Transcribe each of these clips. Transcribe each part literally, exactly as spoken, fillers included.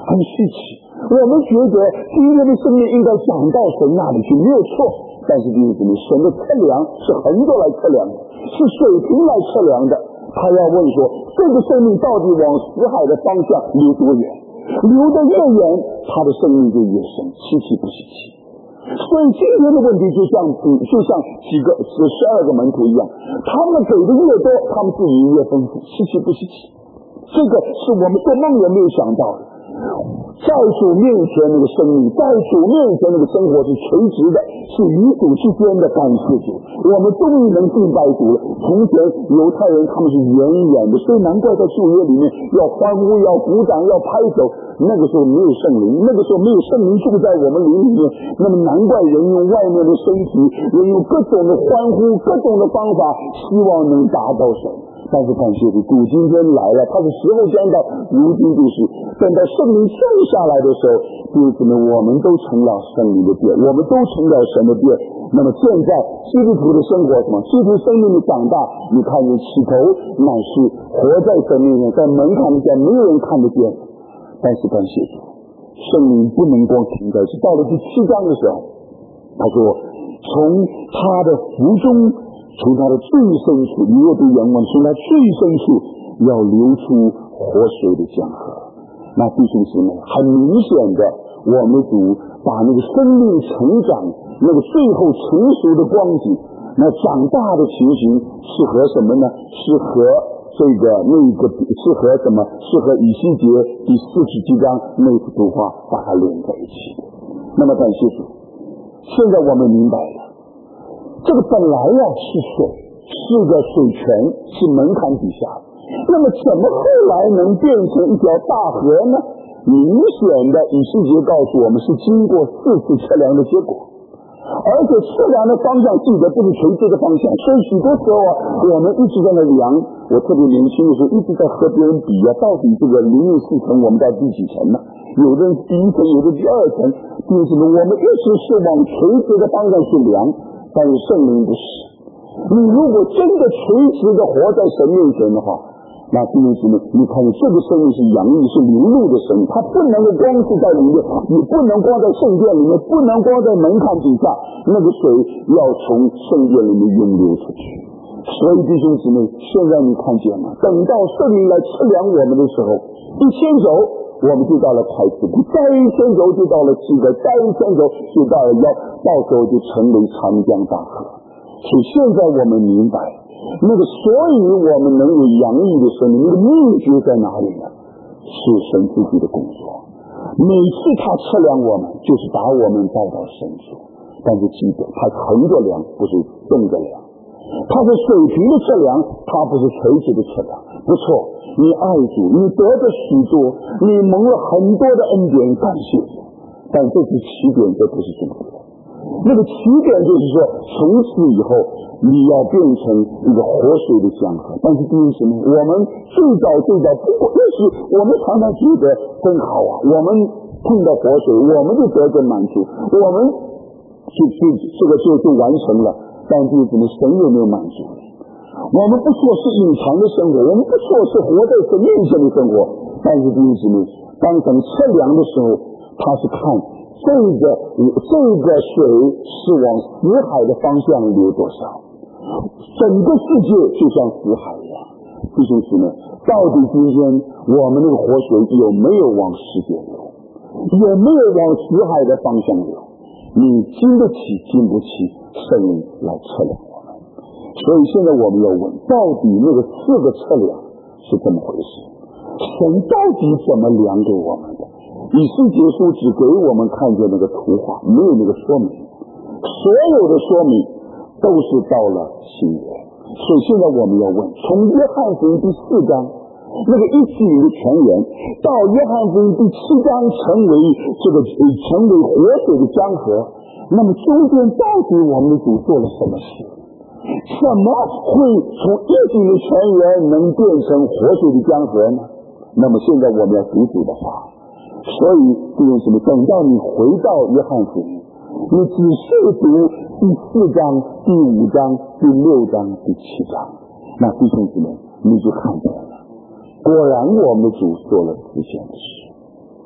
很稀奇。我们觉得今天的生命应该长到神那里去，没有错。但是弟兄姊妹，神的测量是横着来测量的，是水平来测量的。他要问说，这个生命到底往死海的方向流多远？流得越远，他的生命就越深，稀奇不稀奇？所以今天的问题就像就像几个十十二个门徒一样，他们给的越多，他们自己越丰富，稀奇不稀奇？这个是我们做梦也没有想到的。在主面前那个生命，在主面前那个生活是垂直的，是与主之间的感谢主。我们终于能敬拜主了。从前犹太人他们是远远的，所以难怪在旧约里面要欢呼、要鼓掌、要拍手。那个时候没有圣灵，那个时候没有圣灵住在我们灵里面，那么难怪人用外面的身体，人用各种的欢呼、各种的方法，希望能达到神。但是感谢主，主今天来了，他的时候将到，如今就是等到圣灵降下来的时候，就是呢，我们都成了圣灵的殿，我们都成了神的殿。那么现在基督徒的生活什么？基督生命的长大，你看你起头乃是活在神面前，在门槛下没有人看得见。但是感谢主，圣灵不能光停在这。到了第七章的时候，他说从他的腹中，从他的最深处，你若读原文，从他最深处要流出活水的江河。那弟兄姊妹，很明显的，我们主把那个生命成长，那个最后成熟的光景，那长大的情形，是和什么呢？是和这个那个是和什么？是和以西结第四十七章那幅图画把它连在一起的。那么感谢主，现在我们明白了，这个本来呀是水，是个水泉，是门槛底下。那么怎么后来能变成一条大河呢？明显的以西结告诉我们，是经过四次测量的结果。而且测量的方向记得不是垂直的方向，所以许多时候啊，我们一直在那量。我特别年轻的时候一直在和别人比啊，到底这个灵运四层我们在第几层呢？有的人第一层，有的第二层，第什么？我们一直是往垂直的方向去量，但是圣灵不是。你如果真的垂直的活在神面前的话，那弟兄姊妹，你看这个生命是洋溢，是流露的生命，它不能够光是在里面，也不能光在圣殿里面，不能光在门槛底下，那个水要从圣殿里面涌流出去。所以弟兄姊妹，现在你看见了，等到圣灵来测量我们的时候，一牵走我们就到了开始，再一牵走就到了七个，再一牵走就到了腰，到时候就成为长江大河。所以现在我们明白那个，所以我们能有洋溢的生命，那个秘诀在哪里呢？是神自己的工作。每次他测量我们，就是把我们带到深处。但是记得，他横着量，不是纵着量；他是水平的测量，他不是垂直的测量。不错，你爱主，你得着许多，你蒙了很多的恩典，感谢主。但这是起点，这不是终点。那个起点就是说，从此以后你要变成一个活水的江河。但是第一什么？我们最早最早不过就是我们常常觉得真好啊，我们碰到活水，我们就得着满足，我们就就这个就就完成了。但是怎么神有没有满足？我们不说是隐藏的生活，我们不说是活在神面前的生活，但是弟兄姊妹，当神测量的时候，他是看这个这个水是往死海的方向流多少，整个世界就像死海一样。弟兄姊妹，到底今天我们那个活水有没有往世界流，有没有往死海的方向流？你经得起经不起圣灵来测量我们。所以现在我们要问，到底那个四个测量是怎么回事？神到底怎么量给我们的？以西结书只给我们看见那个图画，没有那个说明，所有的说明都是到了新约。所以现在我们要问，从约翰福音第四章那个一起的泉源，到约翰福音第七章成为这个成为活水的江河，那么中间到底我们的主做了什么事？什么会从一起的泉源能变成活水的江河呢？那么现在我们要读主的话。所以弟兄姊妹，等到你回到约翰福音，你仔细读第四章、第五章、第六章、第七章，那弟兄姊妹你就看见了，果然我们的主做了这件事。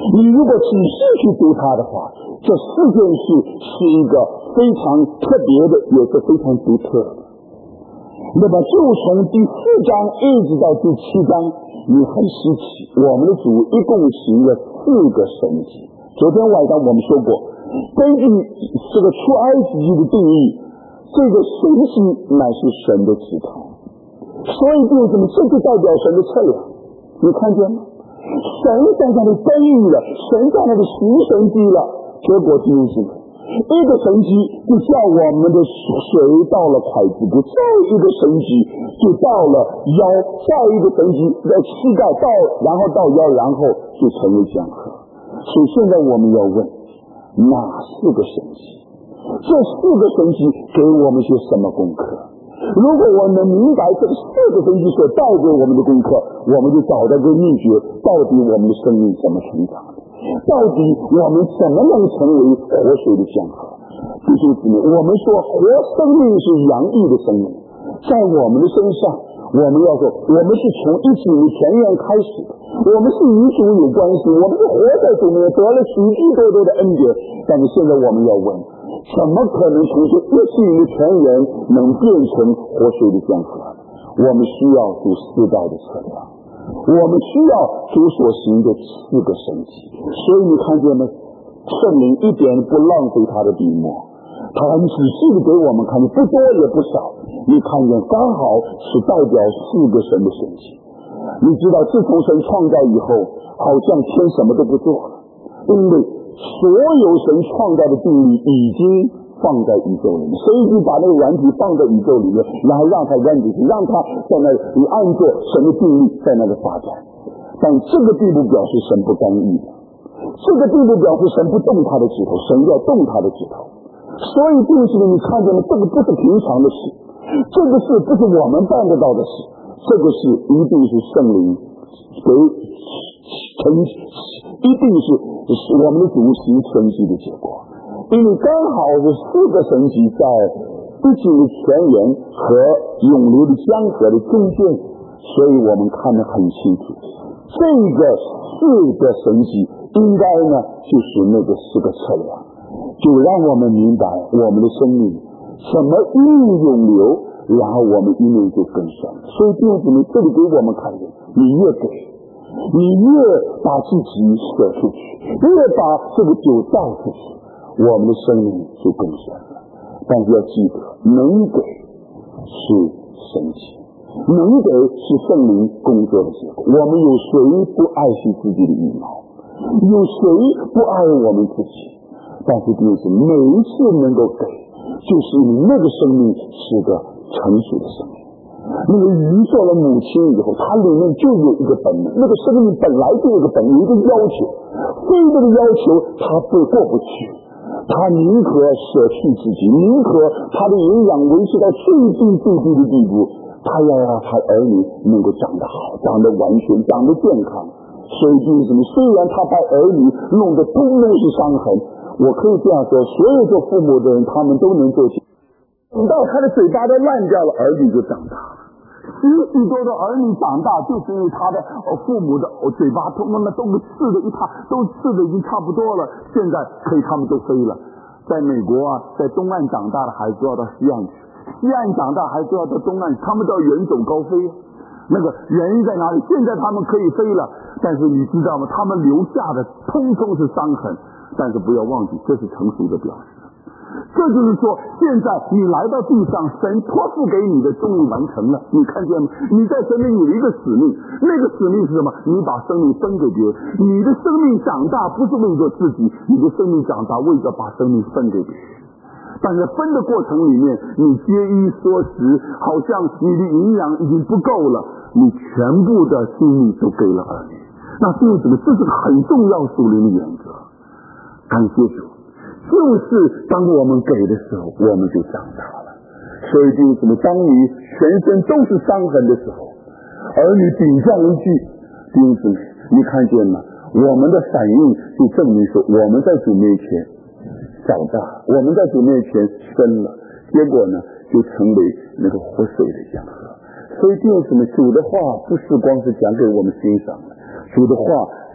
你如果仔细去读它的话，这四件事是一个非常特别的，也是非常独特的。那么就从第四章一直到第七章，你很稀奇，我们的主一共行了四个神迹。昨天晚上我们说过，根据这个出埃及记的定义，这个神迹乃是神的指头，所以为什么这就代表神的测量？你看见吗？神在那里干预了，神在那里行神迹了，结果就是一个神迹就叫我们的水到了筷子骨，再一个神迹就到了腰，再一个神迹在膝盖到，然后到腰，然后就成为江河。所以现在我们要问，哪四个神迹？这四个神迹给我们些什么功课？如果我们明白这四个神迹所带给我们的功课，我们就找到个秘诀，到底我们的生命怎么成长的，到底我们怎么能成为活水的江河。弟兄姊妹，我们说活生命是洋溢的生命，在我们的身上，我们要说我们是从一井的田园开始的，我们是与主有关系，我们是活在主里面，得了许许多多的恩典。但是现在我们要问，怎么可能从这一井的田园能变成活水的江河？我们需要主世代的测量，我们需要主所行的四个神迹。所以你看见吗？圣灵一点不浪费他的笔墨，他很仔细的给我们看，不多也不少，你看见刚好是代表四个神的神迹。你知道自从神创造以后，好像天什么都不做了，因为所有神创造的定律已经放在宇宙里面，所以就把那个软体放在宇宙里面，然后让它软体去，让它在那里按照神的定律在那个发展。但这个并不表示神不干预的，这个并不表示神不动他的指头，神要动他的指头。所以弟兄们，你看见了，这个不是平常的事，这个事不是我们办得到的事，这个事一定是圣灵给成，一定是我们的主行神迹的结果。因为刚好是四个神迹在一井的泉源和涌流的江河的中间，所以我们看得很清楚，这个四个神迹应该呢就是那个四个测量，就让我们明白我们的生命什么一涌流，然后我们一面就更深。所以弟兄姊妹，这里给我们看见，你越给，你越把自己舍出去，越把这个酒倒出去，我们的生命就更深了。但是要记得，能给是神迹，能给是圣灵工作的结果。我们有谁不爱惜自己的羽毛？有谁不爱我们自己？但是弟兄姊妹，每一次能够给，就是你那个生命是个成熟的生命。那个鱼做了母亲以后，它里面就有一个本能，那个生命本来就有一个本能，有一个要求，非这个要求它会过不去，他宁可舍弃自己，宁可他的营养维持到最低最低的地步，他要让他儿女能够长得好，长得完全，长得健康。所以就是什么？虽然他把儿女弄得通通是伤痕，我可以这样说，所有做父母的人，他们都能做起。等到他的嘴巴都烂掉了，儿女就长大了。许许多的儿女长大，就是因为他的父母的嘴巴通通的都刺的一塌，都刺的已经差不多了，现在可以他们都飞了。在美国啊，在东岸长大的孩子都要到西岸去，西岸长大孩子都要到东岸，他们都要远走高飞。那个原因在哪里？现在他们可以飞了，但是你知道吗？他们留下的通通是伤痕。但是不要忘记，这是成熟的表示。这就是说，现在你来到地上，神托付给你的终于完成了，你看见吗？你在神里有一个使命，那个使命是什么？你把生命分给别人。你的生命长大不是为了自己，你的生命长大为了把生命分给别人。但是分的过程里面，你节衣缩食，好像你的营养已经不够了，你全部的精力都给了儿女。那弟兄姊妹，这是个很重要属灵的原则。感谢主，就是当我们给的时候，我们就长大了。所以弟兄姊妹，当你全身都是伤痕的时候，儿女顶上一句，弟兄姊妹，你看见吗？我们的反应就证明说，我们在主面前长大，我们在主面前生了，结果呢，就成为那个活水的江河。所以弟兄姊妹，主的话不是光是讲给我们欣赏的，主的话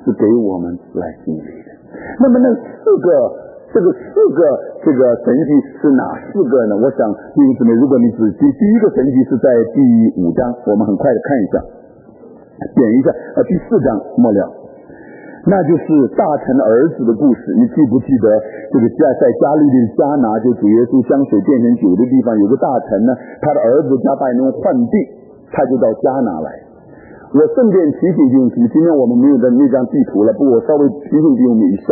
是给我们来经历的。那么那四个这个四个这个神迹是哪四个呢？我想弟兄姊妹，如果你仔细，第一个神迹是在第五章，我们很快的看一下，点一下呃第四章末了，那就是大臣儿子的故事。你记不记得这个加在加利利的迦拿，就主耶稣香水变成酒的地方，有个大臣呢，他的儿子加百农患病，他就到迦拿来。我顺便提醒弟兄姊妹，今天我们没有的那张地图了，不过我稍微提醒弟兄们一下，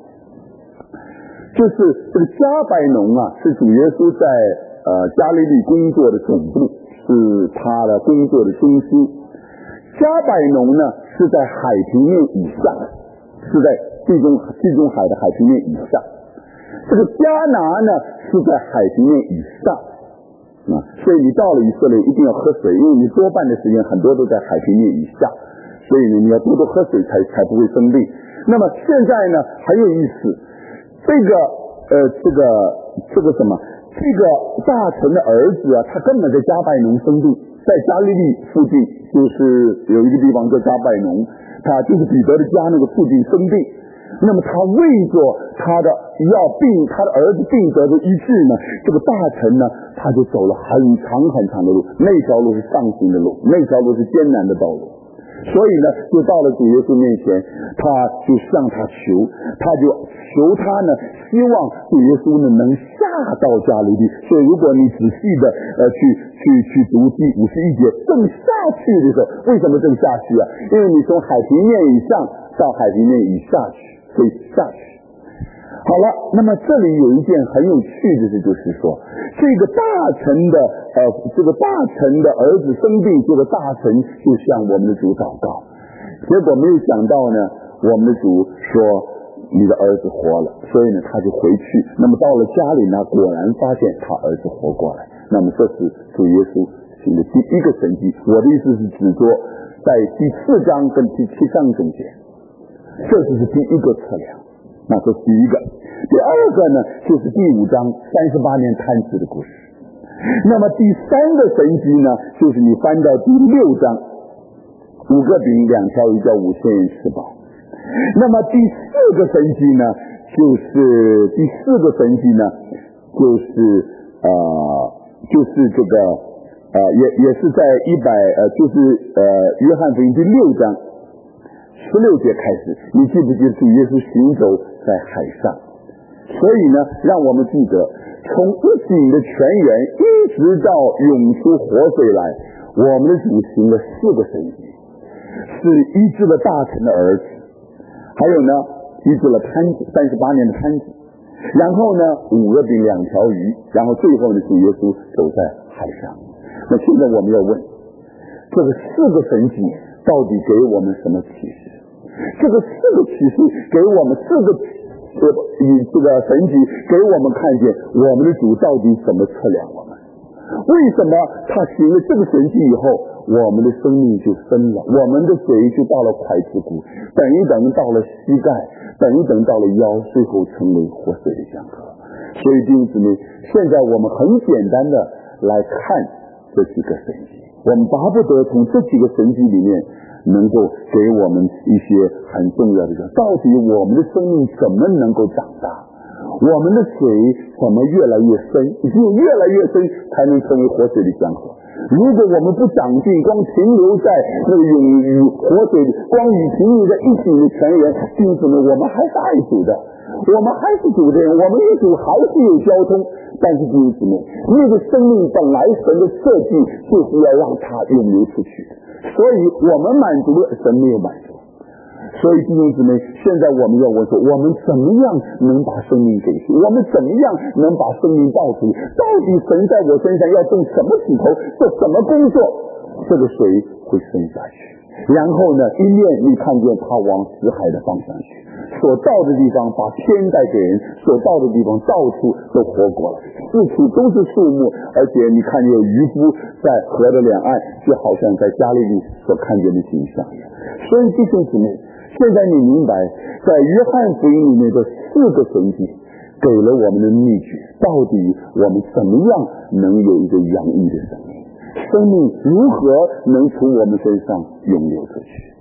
就是这个加百农啊，是主耶稣在呃加利利工作的总部，是他的工作的中心。加百农呢是在海平面以下，是在地中地中海的海平面以下。这个迦拿呢是在海平面以上啊，所以你到了以色列一定要喝水，因为你多半的时间很多都在海平面以下，所以呢你要多多喝水才才不会生病。那么现在呢很有意思，这个呃这个这个什么这个大臣的儿子啊，他根本在加百农生病，在加利利附近，就是有一个地方叫加百农，他就是彼得的家那个附近生病。那么他为着他的要病，他的儿子病得的医治呢，这个大臣呢他就走了很长很长的路，那条路是上行的路，那条路是艰难的道路，所以呢就到了主耶稣面前，他就向他求，他就求他呢希望主耶稣呢能下到加利利。所以如果你仔细的呃去去去读第五十一节，正下去的时候，为什么正下去啊？因为你从海平面以上到海平面以下去，所以下去。好了，那么这里有一件很有趣的事，就是说这个大臣的呃这个大臣的儿子生病，这个大臣就向我们的主祷告，结果没有想到呢，我们的主说你的儿子活了，所以呢他就回去。那么到了家里呢，果然发现他儿子活过来。那么这是主耶稣行的第一个神迹。我的意思是指着在第四章跟第七章中间，这就是第一个测量，那这是第一个。第二个呢就是第五章三十八年贪吃的故事。那么第三个神迹呢，就是你翻到第六章，五个饼两条鱼叫五千人吃饱。那么第四个神迹呢，就是第四个神迹呢，就是呃，就是这个呃，也也是在一百呃，就是呃，约翰福音第六章十六节开始，你记不记得主耶稣行走在海上？所以呢，让我们记得，从一井的泉源一直到涌出活水来，我们的主行了四个神迹，是医治了大臣的儿子，还有呢医治了瘫子三十八年的瘫子，然后呢五个饼两条鱼，然后最后呢主耶稣走在海上。那现在我们要问，这个四个神迹到底给我们什么启示？这个四个启示给我们四个这个这个神迹给我们看见我们的主到底怎么测量我们。为什么他行了这个神迹以后，我们的生命就深了，我们的水就到了筷子骨，等一等到了膝盖，等一等到了腰，最后成为活水的江河。所以弟兄姊妹，现在我们很简单的来看这几个神迹，我们巴不得从这几个神迹里面能够给我们一些很重要的事，到底我们的生命怎么能够长大，我们的水怎么越来越深，只有越来越深才能成为活水的江河。如果我们不长进，光停留在那个永与活水，光与停留在一井的泉源，弟兄姊妹，我们还是爱主的，我们还是主的人，我们与主还是有交通。但是弟兄姊妹，那个生命本来神的设计就是要让它涌流出去的，所以我们满足了，神没有满足。所以弟兄姊妹，现在我们要问说，我们怎么样能把生命给出？我们怎么样能把生命报出？到底神在我身上要种什么石头，做什么工作，这个水会生下去。然后呢，一面你看见它往死海的方向去，所到的地方把天带给人，所到的地方到处都活过了，四处都是树木，而且你看见有渔夫在河的两岸，就好像在加利利所看见的景象一样。所以弟兄姊妹，现在你明白，在约翰福音里面的四个神迹给了我们的秘诀，到底我们怎么样能有一个洋溢的生命，生命如何能从我们身上涌流出去。